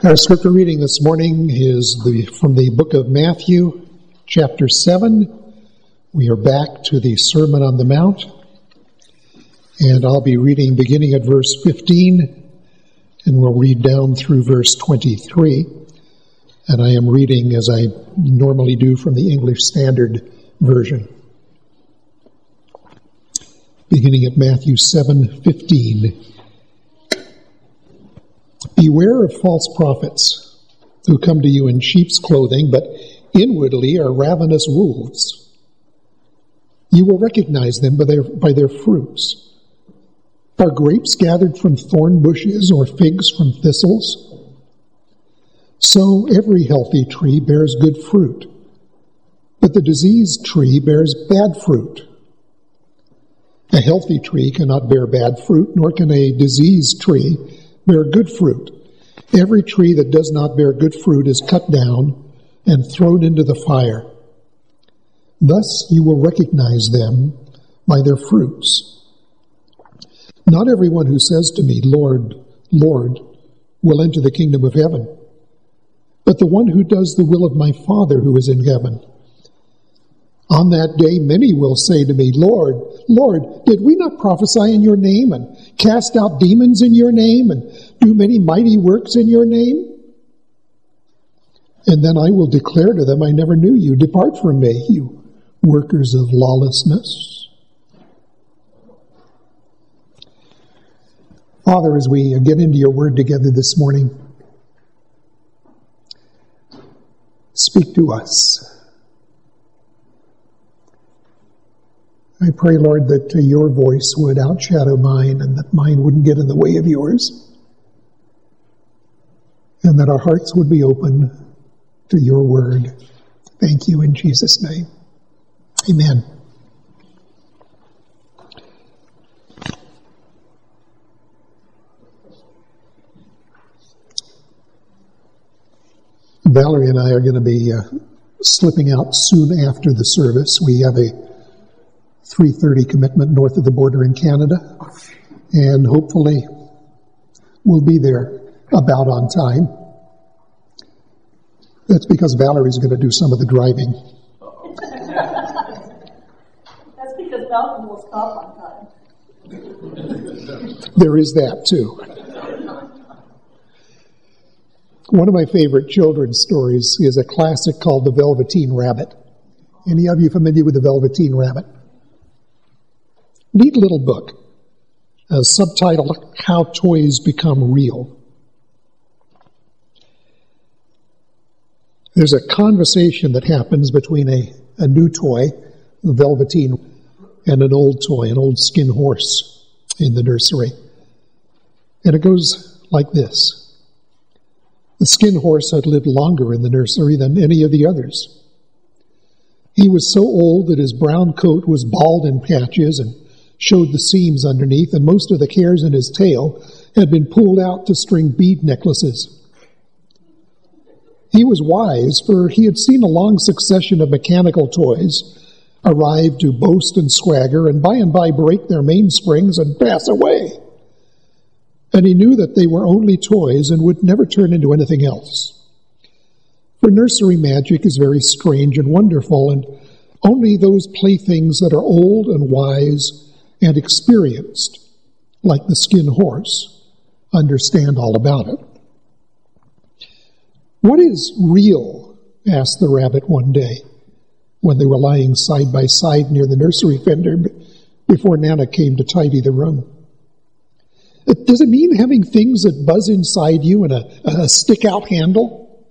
Our scripture reading this morning is from the book of Matthew, chapter 7. We are back to the Sermon on the Mount, and I'll be reading beginning at verse 15, and we'll read down through verse 23. And I am reading, as I normally do, from the English Standard Version. Beginning at Matthew 7:15. Beware of false prophets who come to you in sheep's clothing, but inwardly are ravenous wolves. You will recognize them by their fruits. Are grapes gathered from thorn bushes or figs from thistles? So every healthy tree bears good fruit, but the diseased tree bears bad fruit. A healthy tree cannot bear bad fruit, nor can a diseased tree bear good fruit. Every tree that does not bear good fruit is cut down and thrown into the fire. Thus you will recognize them by their fruits. Not everyone who says to me, Lord, Lord, will enter the kingdom of heaven, but the one who does the will of my Father who is in heaven. On that day many will say to me, Lord, Lord, did we not prophesy in your name and cast out demons in your name and do many mighty works in your name? And then I will declare to them, I never knew you. Depart from me, you workers of lawlessness. Father, as we get into your word together this morning, speak to us. I pray, Lord, that your voice would outshadow mine and that mine wouldn't get in the way of yours, and that our hearts would be open to your word. Thank you in Jesus' name. Amen. Valerie and I are going to be slipping out soon after the service. We have a 3:30 commitment north of the border in Canada, and hopefully we'll be there about on time. That's because Valerie's going to do some of the driving. That's because Malcolm will stop on time. There is that too. One of my favorite children's stories is a classic called The Velveteen Rabbit. Any of you familiar with The Velveteen Rabbit? Neat little book, subtitled How Toys Become Real. There's a conversation that happens between a new toy, the Velveteen, and an old toy, an old skin horse in the nursery. And it goes like this. The skin horse had lived longer in the nursery than any of the others. He was so old that his brown coat was bald in patches and showed the seams underneath, and most of the hairs in his tail had been pulled out to string bead necklaces. He was wise, for he had seen a long succession of mechanical toys arrive to boast and swagger, and by break their mainsprings and pass away. And he knew that they were only toys and would never turn into anything else. For nursery magic is very strange and wonderful, and only those playthings that are old and wise and experienced, like the skin horse, understand all about it. What is real? Asked the rabbit one day when they were lying side by side near the nursery fender before Nana came to tidy the room. Does it mean having things that buzz inside you and a stick-out handle?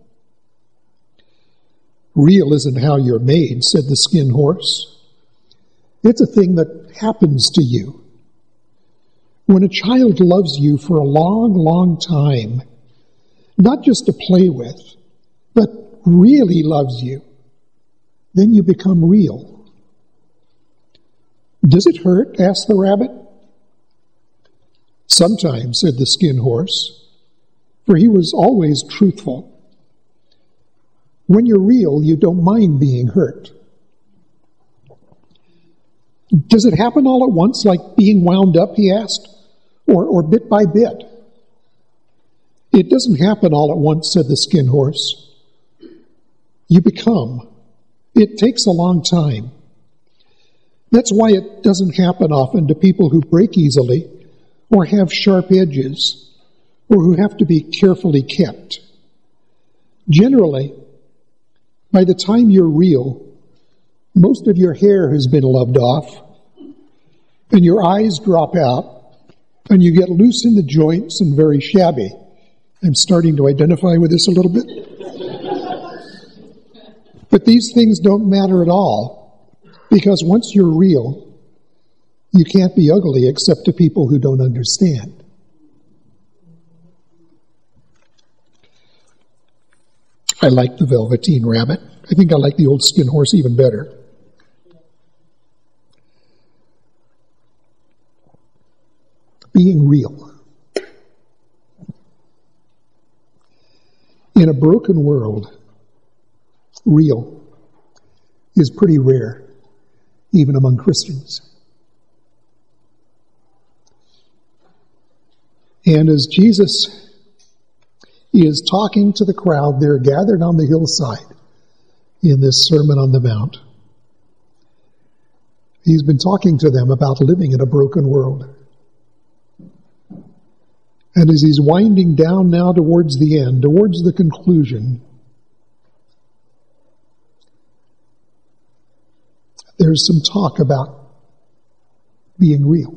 Real isn't how you're made, said the skin horse. It's a thing that happens to you. When a child loves you for a long, long time, not just to play with, but really loves you, then you become real. Does it hurt? Asked the rabbit. Sometimes, said the skin horse, for he was always truthful. When you're real, you don't mind being hurt. Does it happen all at once, like being wound up, he asked, or bit by bit? It doesn't happen all at once, said the skin horse. You become. It takes a long time. That's why it doesn't happen often to people who break easily or have sharp edges or who have to be carefully kept. Generally, by the time you're real, most of your hair has been loved off and your eyes drop out and you get loose in the joints and very shabby. I'm starting to identify with this a little bit. But these things don't matter at all, because once you're real, you can't be ugly except to people who don't understand. I like the Velveteen Rabbit. I think I like the old Skin Horse even better. Being real. In a broken world, real is pretty rare, even among Christians. And as Jesus is talking to the crowd there gathered on the hillside in this Sermon on the Mount, he's been talking to them about living in a broken world. And as he's winding down now towards the end, towards the conclusion, there's some talk about being real.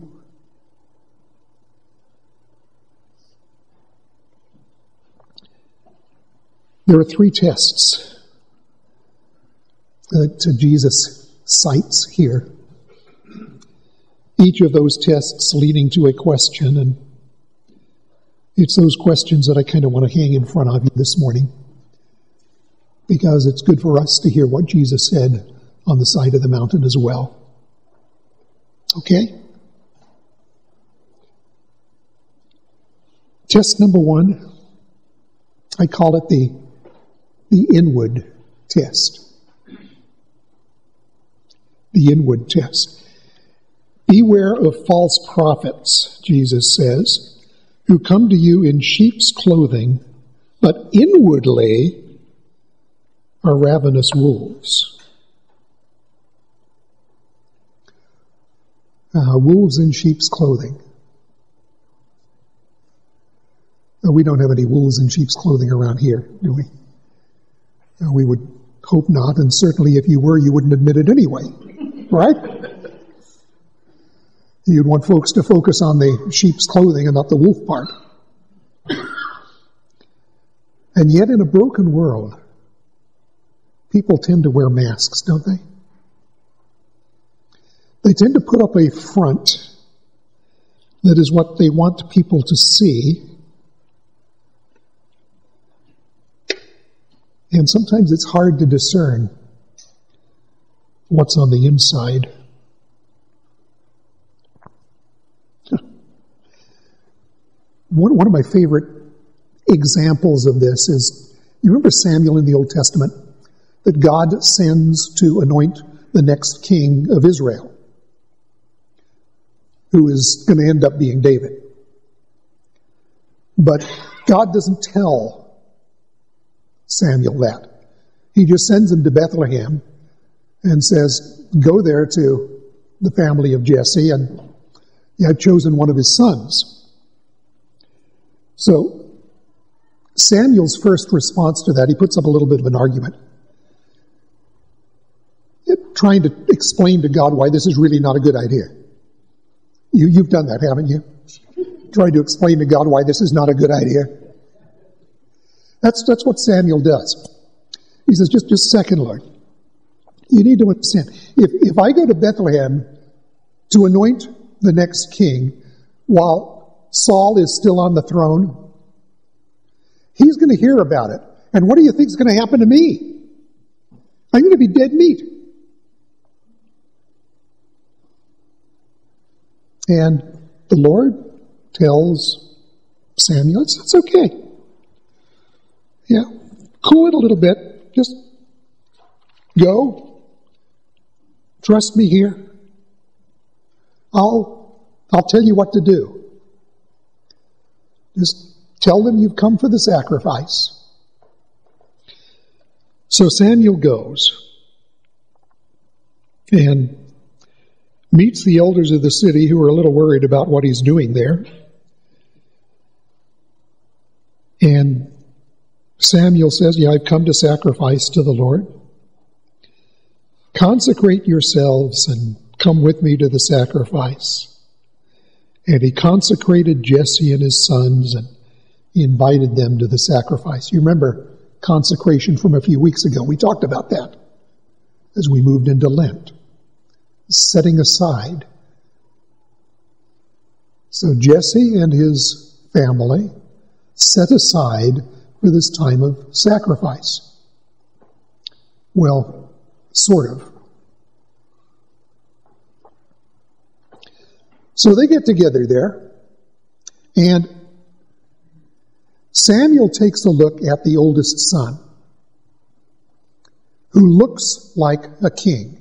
There are 3 tests that Jesus cites here. Each of those tests leading to a question, and it's those questions that I kind of want to hang in front of you this morning, because it's good for us to hear what Jesus said on the side of the mountain as well. Okay? Test number 1, I call it the inward test. The inward test. Beware of false prophets, Jesus says, who come to you in sheep's clothing, but inwardly are ravenous wolves. Wolves in sheep's clothing. We don't have any wolves in sheep's clothing around here, do we? We would hope not, and certainly if you were, you wouldn't admit it anyway, right? You'd want folks to focus on the sheep's clothing and not the wolf part. And yet in a broken world, people tend to wear masks, don't they? They tend to put up a front that is what they want people to see. And sometimes it's hard to discern what's on the inside. One of my favorite examples of this is, you remember Samuel in the Old Testament, that God sends to anoint the next king of Israel, who is going to end up being David. But God doesn't tell Samuel that. He just sends him to Bethlehem and says, go there to the family of Jesse, and I've chosen one of his sons. So Samuel's first response to that, he puts up a little bit of an argument, trying to explain to God why this is really not a good idea. You've done that, haven't you? Tried to explain to God why this is not a good idea. That's what Samuel does. He says, just a second, Lord. You need to understand. If I go to Bethlehem to anoint the next king while Saul is still on the throne, he's going to hear about it. And what do you think is going to happen to me? I'm going to be dead meat. And the Lord tells Samuel, it's okay. Yeah, cool it a little bit. Just go. Trust me here. I'll tell you what to do. Just Tell them you've come for the sacrifice. So Samuel goes and meets the elders of the city who are a little worried about what he's doing there. And Samuel says, yeah, I've come to sacrifice to the Lord. Consecrate yourselves and come with me to the sacrifice. And he consecrated Jesse and his sons and he invited them to the sacrifice. You remember consecration from a few weeks ago. We talked about that as we moved into Lent. Setting aside. So Jesse and his family set aside for this time of sacrifice. Well, sort of. So they get together there, and Samuel takes a look at the oldest son, who looks like a king,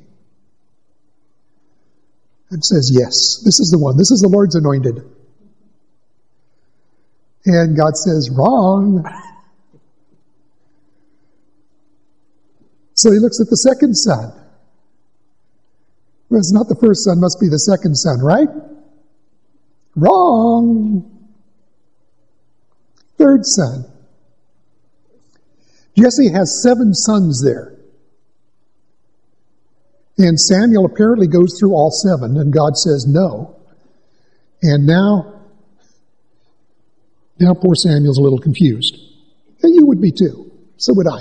and says, yes, this is the one. This is the Lord's anointed. And God says, wrong. So he looks at the second son. Well, it's not the first son, must be the second son, right? Wrong. Third son. Jesse has 7 sons there. And Samuel apparently goes through all 7, and God says no. And now poor Samuel's a little confused. And you would be too. So would I.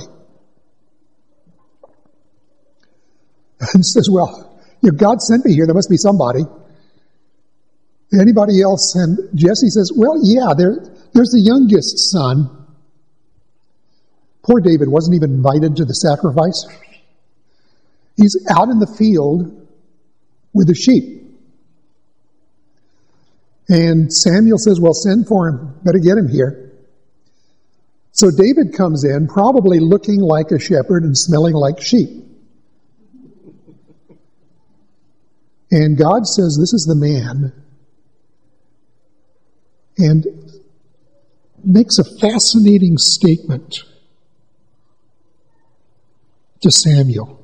And says, well, if God sent me here, there must be somebody. Anybody else? And Jesse says, well, yeah, there's the youngest son. Poor David wasn't even invited to the sacrifice. He's out in the field with the sheep. And Samuel says, well, send for him. Better get him here. So David comes in, probably looking like a shepherd and smelling like sheep. And God says, this is the man. And makes a fascinating statement to Samuel.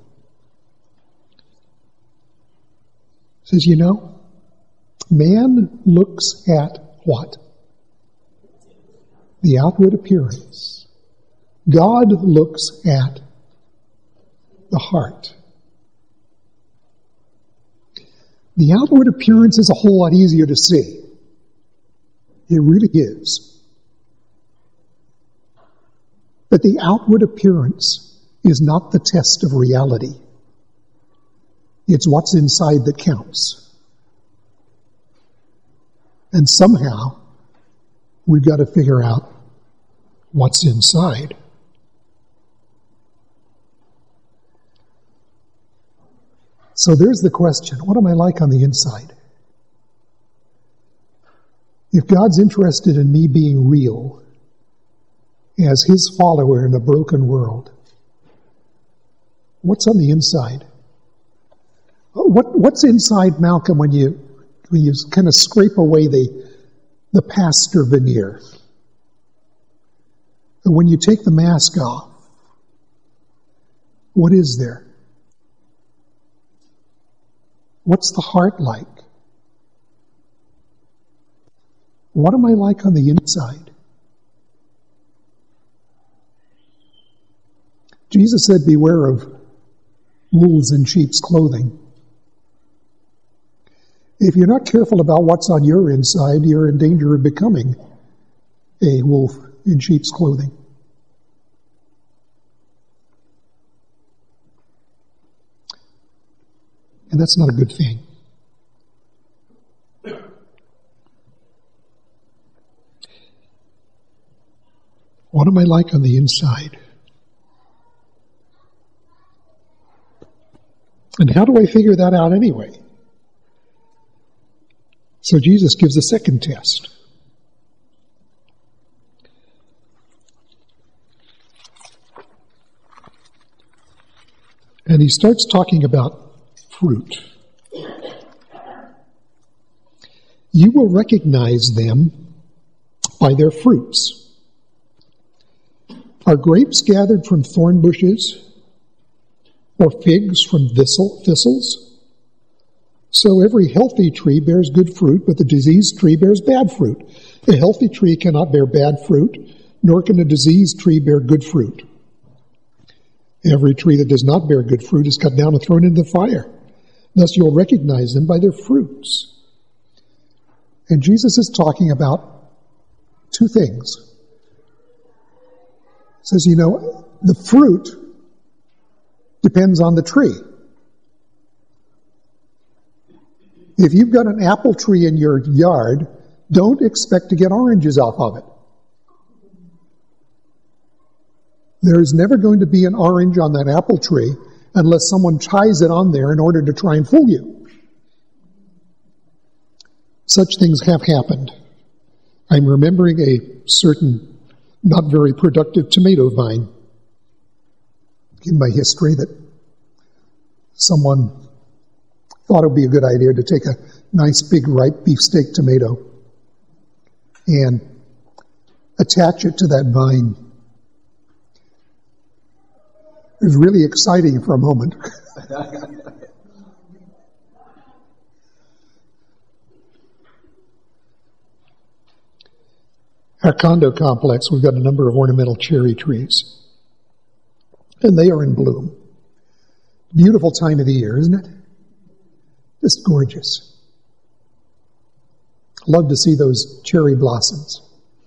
Says, you know, man looks at what? The outward appearance. God looks at the heart. The outward appearance is a whole lot easier to see. It really is. But the outward appearance is not the test of reality. It's what's inside that counts. And somehow, we've got to figure out what's inside. So there's the question, what am I like on the inside? If God's interested in me being real as His follower in a broken world, what's on the inside? What's inside, Malcolm, when you kind of scrape away the pastor veneer? And when you take the mask off, what is there? What's the heart like? What am I like on the inside? Jesus said, beware of wolves in sheep's clothing. If you're not careful about what's on your inside, you're in danger of becoming a wolf in sheep's clothing. And that's not a good thing. What am I like on the inside? And how do I figure that out anyway? So Jesus gives a second test. And he starts talking about fruit. You will recognize them by their fruits. Are grapes gathered from thorn bushes, or figs from thistles? So every healthy tree bears good fruit, but the diseased tree bears bad fruit. A healthy tree cannot bear bad fruit, nor can a diseased tree bear good fruit. Every tree that does not bear good fruit is cut down and thrown into the fire. Thus you'll recognize them by their fruits. And Jesus is talking about two things. He says, the fruit depends on the tree. If you've got an apple tree in your yard, don't expect to get oranges off of it. There's never going to be an orange on that apple tree unless someone ties it on there in order to try and fool you. Such things have happened. I'm remembering a certain not very productive tomato vine in my history that someone thought it would be a good idea to take a nice big ripe beefsteak tomato and attach it to that vine. It was really exciting for a moment. Our condo complex, we've got a number of ornamental cherry trees. And they are in bloom. Beautiful time of the year, isn't it? Just gorgeous. Love to see those cherry blossoms.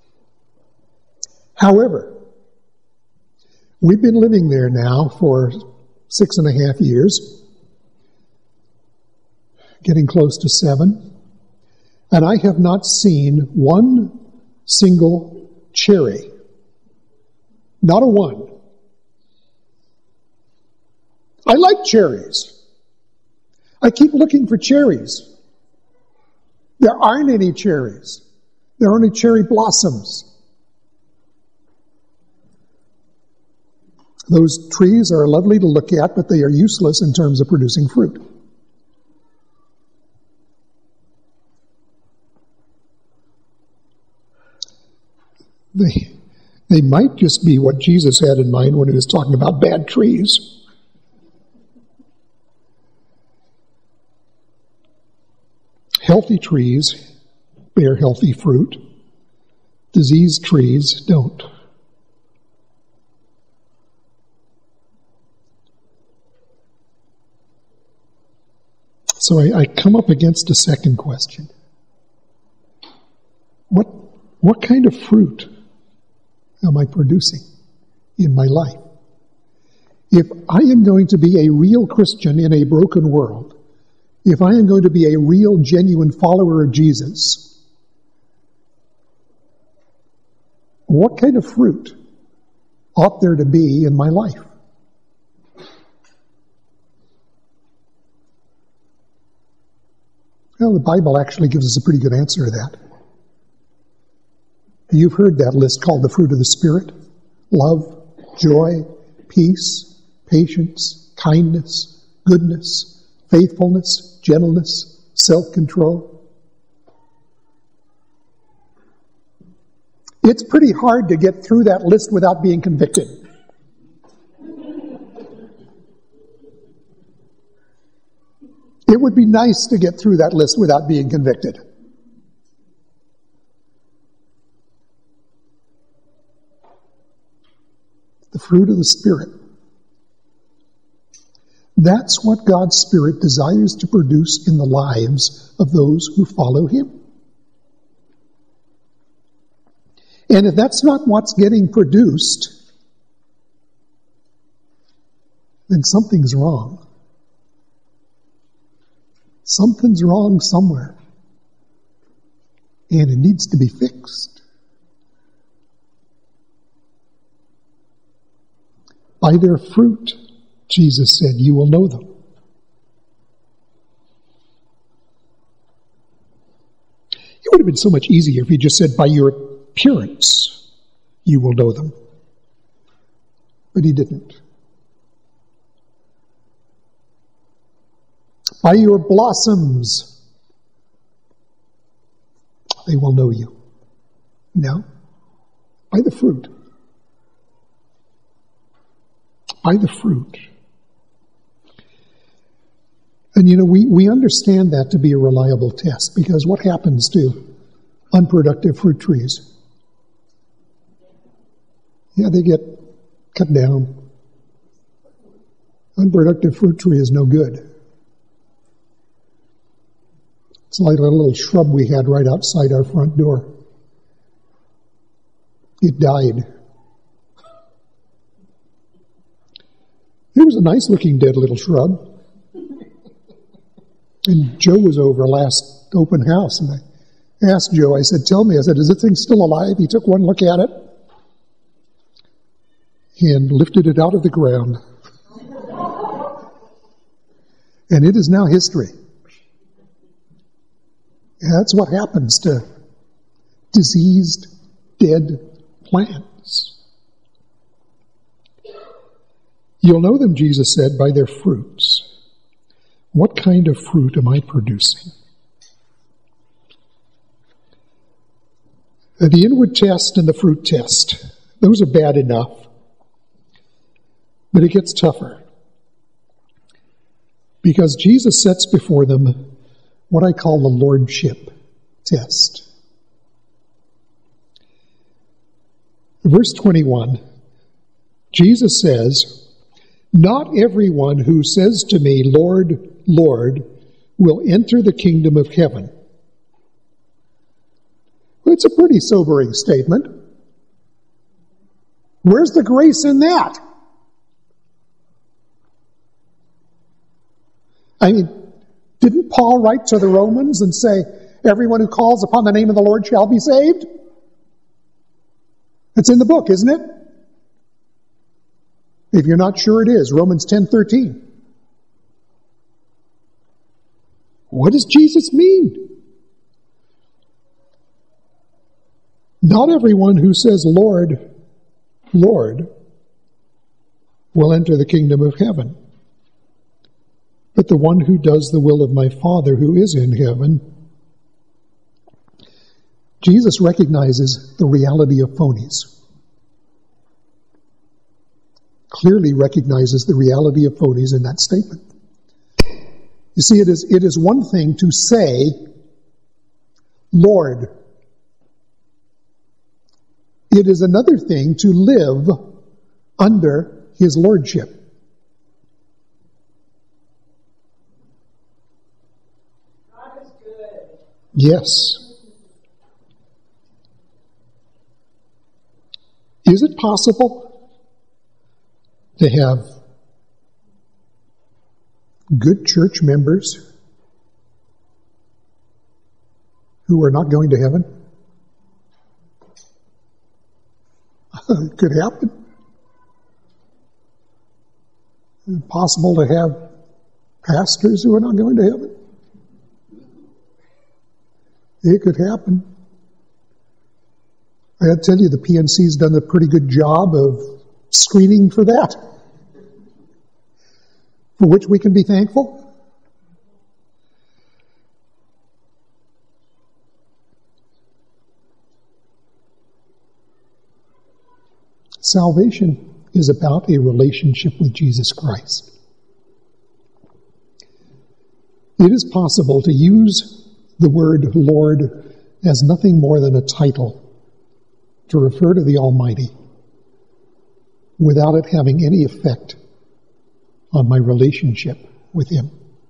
However, we've been living there now for 6.5 years, getting close to 7, and I have not seen one single cherry. Not a one. I like cherries. I keep looking for cherries. There aren't any cherries. There are only cherry blossoms. Those trees are lovely to look at, but they are useless in terms of producing fruit. They might just be what Jesus had in mind when he was talking about bad trees. Healthy trees bear healthy fruit. Diseased trees don't. So I come up against a second question. What kind of fruit am I producing in my life? If I am going to be a real Christian in a broken world, if I am going to be a real, genuine follower of Jesus, what kind of fruit ought there to be in my life? Well, the Bible actually gives us a pretty good answer to that. You've heard that list called the fruit of the Spirit: love, joy, peace, patience, kindness, goodness, faithfulness, gentleness, self-control. It's pretty hard to get through that list without being convicted. It would be nice to get through that list without being convicted. The fruit of the Spirit. That's what God's Spirit desires to produce in the lives of those who follow Him. And if that's not what's getting produced, then something's wrong. Something's wrong somewhere. And it needs to be fixed. By their fruit, Jesus said, you will know them. It would have been so much easier if he just said, by your appearance, you will know them. But he didn't. By your blossoms, they will know you. No, by the fruit. by the fruit. And we understand that to be a reliable test, because what happens to unproductive fruit trees? Yeah, they get cut down. Unproductive fruit tree is no good. It's like a little shrub we had right outside our front door. It died. It was a nice-looking dead little shrub. And Joe was over last open house, and I asked Joe, I said, tell me, is this thing still alive? He took one look at it and lifted it out of the ground. And it is now history. That's what happens to diseased, dead plants. You'll know them, Jesus said, by their fruits. What kind of fruit am I producing? The inward test and the fruit test, those are bad enough. But it gets tougher. Because Jesus sets before them what I call the lordship test. Verse 21, Jesus says, "Not everyone who says to me, 'Lord, Lord,' will enter the kingdom of heaven." Well, it's a pretty sobering statement. Where's the grace in that? I mean, didn't Paul write to the Romans and say, everyone who calls upon the name of the Lord shall be saved? It's in the book, isn't it? If you're not sure, it is. Romans 10:13. What does Jesus mean? Not everyone who says, "Lord, Lord," will enter the kingdom of heaven, but the one who does the will of my Father who is in heaven. Jesus recognizes the reality of phonies. Clearly recognizes the reality of phonies in that statement. You see, it is one thing to say, "Lord." It is another thing to live under His lordship. God is good. Yes. Is it possible to have good church members who are not going to heaven? It could happen. Is it possible to have pastors who are not going to heaven? It could happen. I got to tell you, the PNC's done a pretty good job of screening for that, for which we can be thankful. Salvation is about a relationship with Jesus Christ. It is possible to use the word Lord as nothing more than a title to refer to the Almighty without it having any effect on my relationship with Him.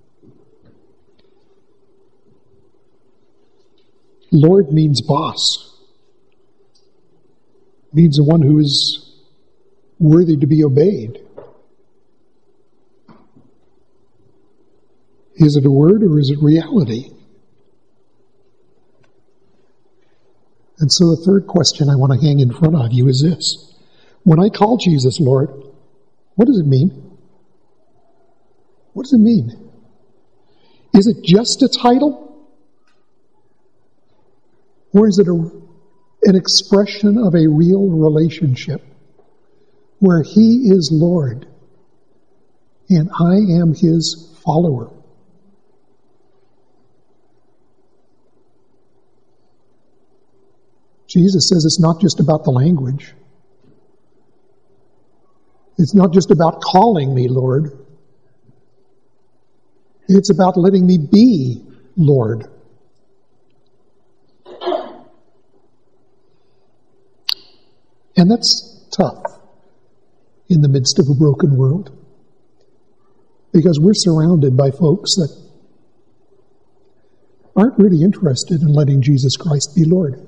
Lord means boss. Means the one who is worthy to be obeyed. Is it a word or is it reality? And so the third question I want to hang in front of you is this. When I call Jesus Lord, what does it mean? What does it mean? Is it just a title? Or is it an expression of a real relationship where He is Lord and I am His follower? Jesus says it's not just about the language. It's not just about calling me Lord. It's about letting me be Lord. And that's tough in the midst of a broken world, because we're surrounded by folks that aren't really interested in letting Jesus Christ be Lord.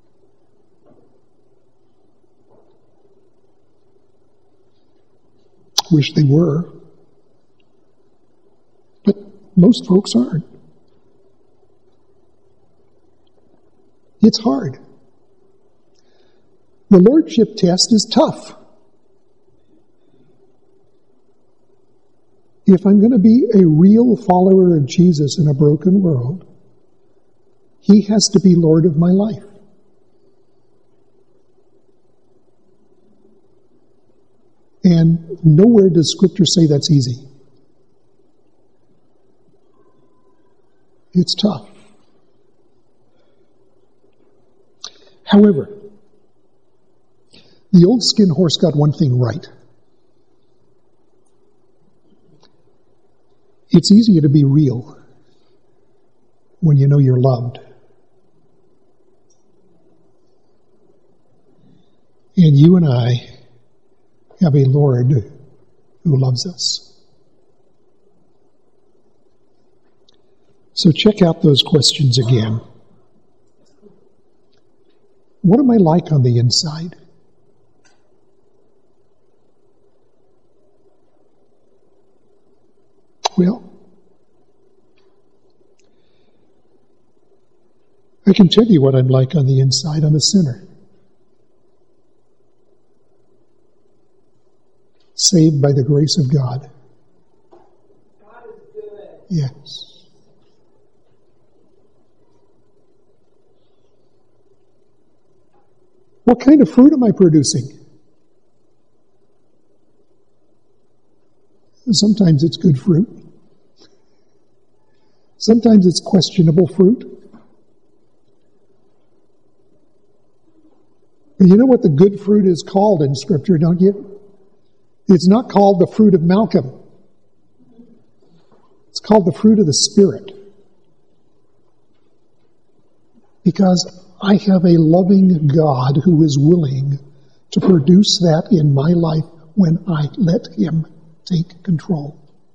Wish they were, but most folks aren't. It's hard. The lordship test is tough. If I'm going to be a real follower of Jesus in a broken world, He has to be Lord of my life. And nowhere does Scripture say that's easy. It's tough. However, the old skin horse got one thing right. It's easier to be real when you know you're loved. And you and I have a Lord who loves us. So check out those questions again. What am I like on the inside? Well, I can tell you what I'm like on the inside. I'm a sinner. Saved by the grace of God. God is good. Yes. What kind of fruit am I producing? Sometimes it's good fruit. Sometimes it's questionable fruit. And you know what the good fruit is called in Scripture, don't you? It's not called the fruit of Malcolm. It's called the fruit of the Spirit. Because I have a loving God who is willing to produce that in my life when I let Him take control.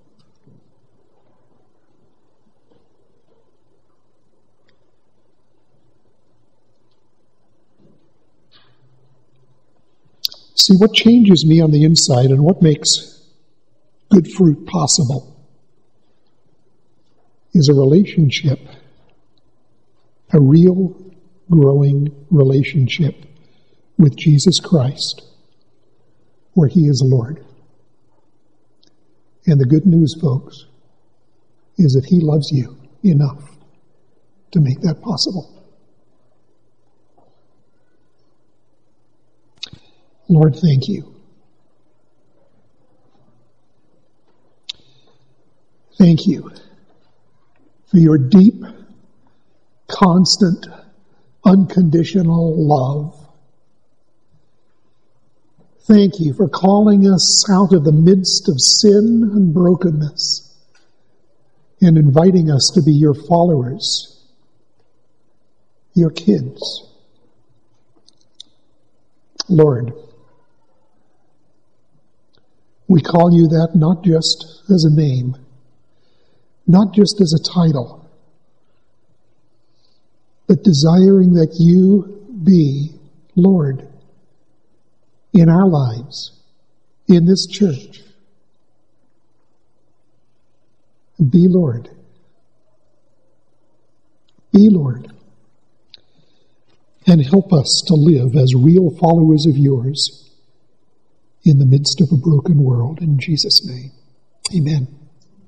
See, what changes me on the inside and what makes good fruit possible is a relationship, a real growing relationship with Jesus Christ, where He is Lord. And the good news, folks, is that He loves you enough to make that possible. Lord, thank you. Thank you for your deep, constant, unconditional love. Thank you for calling us out of the midst of sin and brokenness and inviting us to be your followers, your kids. Lord, we call you that not just as a name, not just as a title, but desiring that you be Lord in our lives, in this church. Be Lord. Be Lord. And help us to live as real followers of yours in the midst of a broken world. In Jesus' name, amen.